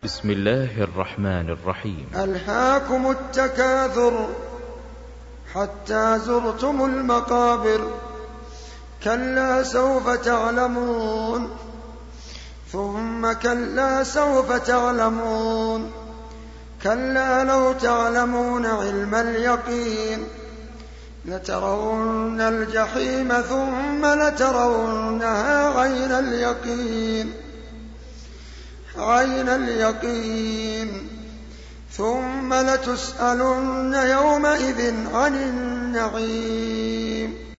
بسم الله الرحمن الرحيم. ألهاكم التكاثر حتى زرتم المقابر كلا سوف تعلمون ثم كلا سوف تعلمون كلا لو تعلمون علم اليقين لترون الجحيم ثم لترونها عين اليقين ثم لتسألن يومئذ عن النعيم.